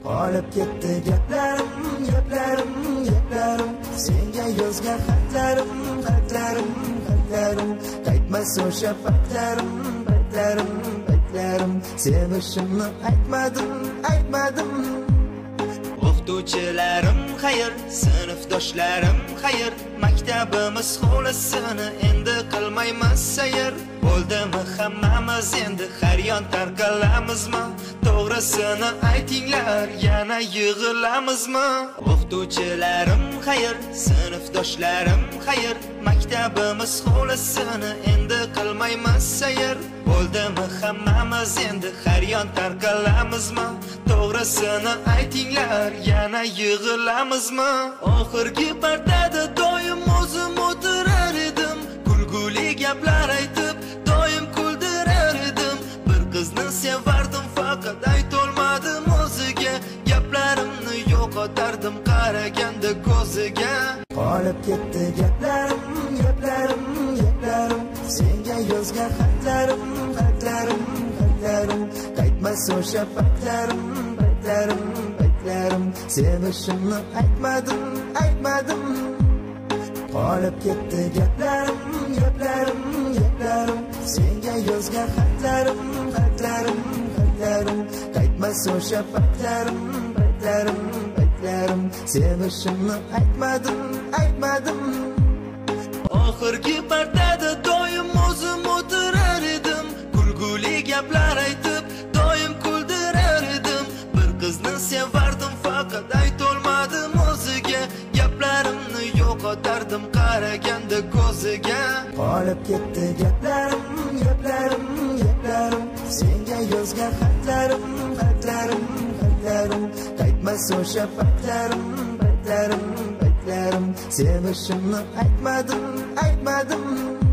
Olib ketdi gaplarim, gaplarim, gaplarim, senga yozgan xatlarim, xatlarim, xatlarim, qaytmas o'sha paytlarim, paytlarim, paytlarim, sevishimni aytmadim, aytmadim. O'qituvchilarim xayr, sinfdoshlarim xayr, maktabimiz hovlisini endi qilmaymiz sayr. Bo'ldimi hammamiz endi har yon tarqalamizmi? To'g'risini aytinglar, yana yig'ilamizmi? O'qituvchilarim xayr, sinfdoshlarim xayr, maktabimiz hovlisini endi qilmaymiz sayr. Bo'ldimi hammamiz endi har yon tarqalamizmi? To'g'risini aytinglar, yana yig'ilamizmi? Oxirgi partada doim o'zim o'tirar edim, kulguli gaplar aytib doim kuldirar edim. Bir qizni sevardim, faqat aytolmadim o'ziga, gaplarimni yo'qotardim qaraganda ko'ziga. Qolib ketdi gaplarim, gaplarim, gaplarim, senga yozgan xatlarim, xatlarim, xatlarim, qaytmas o'sha paytlarim, paytlarim, paytlarim, sevishimni aytmadim, aytmadim. Qolib ketdi gaplarim, gaplarim, gaplarim, senga yozgan xatlarim, xatlarim, xatlarim, qaytmas o'sha paytlarim, paytlarim, paytlarim, sevishimni aytmadim, aytmadim. Oxirgi partada doim o'zim o'tirar edim, kulguli gaplar aytib doim kuldirar edim. Bir qizni sevardim, faqat aytolmadim o'ziga, gaplarimni yo'qotardim qaraganda ko'ziga. Qolib ketdi gaplarim, gaplarim, gaplarim, senga yozgan xatlarim, xatlarim, xatlarim, qaytmas o'sha paytlarim, paytlarim, paytlarim, sevishimni aytmadim, aytmadim.